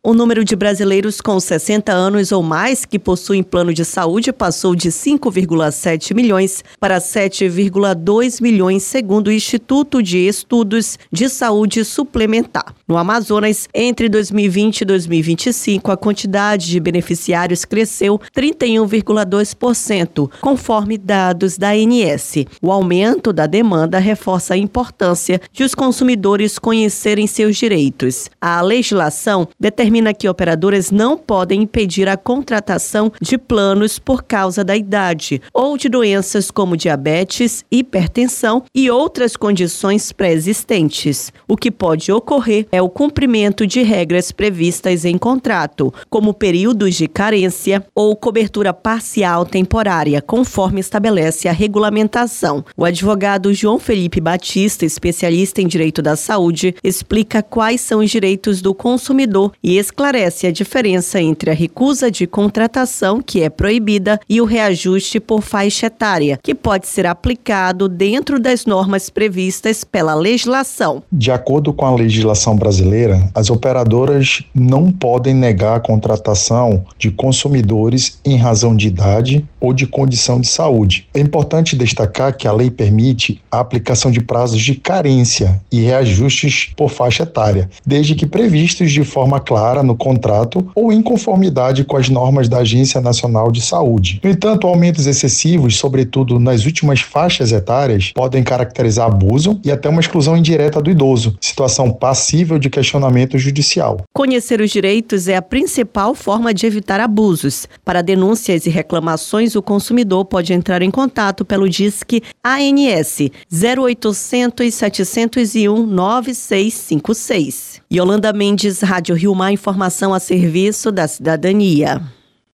O número de brasileiros com 60 anos ou mais que possuem plano de saúde passou de 5,7 milhões para 7,2 milhões, segundo o Instituto de Estudos de Saúde Suplementar. No Amazonas, entre 2020 e 2025, a quantidade de beneficiários cresceu 31,2%, conforme dados da ANS. O aumento da demanda reforça a importância de os consumidores conhecerem seus direitos. A legislação determina que operadoras não podem impedir a contratação de planos por causa da idade ou de doenças como diabetes, hipertensão e outras condições pré-existentes. O que pode ocorrer é o cumprimento de regras previstas em contrato, como períodos de carência ou cobertura parcial temporária, conforme estabelece a regulamentação. O advogado João Felipe Batista, especialista em direito da saúde, explica quais são os direitos do consumidor e esclarece a diferença entre a recusa de contratação, que é proibida, e o reajuste por faixa etária, que pode ser aplicado dentro das normas previstas pela legislação. De acordo com a legislação brasileira, as operadoras não podem negar a contratação de consumidores em razão de idade ou de condição de saúde. É importante destacar que a lei permite a aplicação de prazos de carência e reajustes por faixa etária, desde que previstos de forma clara no contrato ou em conformidade com as normas da Agência Nacional de Saúde. No entanto, aumentos excessivos, sobretudo nas últimas faixas etárias, podem caracterizar abuso e até uma exclusão indireta do idoso, situação passível de questionamento judicial. Conhecer os direitos é a principal forma de evitar abusos. Para denúncias e reclamações, o consumidor pode entrar em contato pelo Disque ANS 0800 701 9656. Yolanda Mendes, Rádio Rio Mar, informação a serviço da cidadania.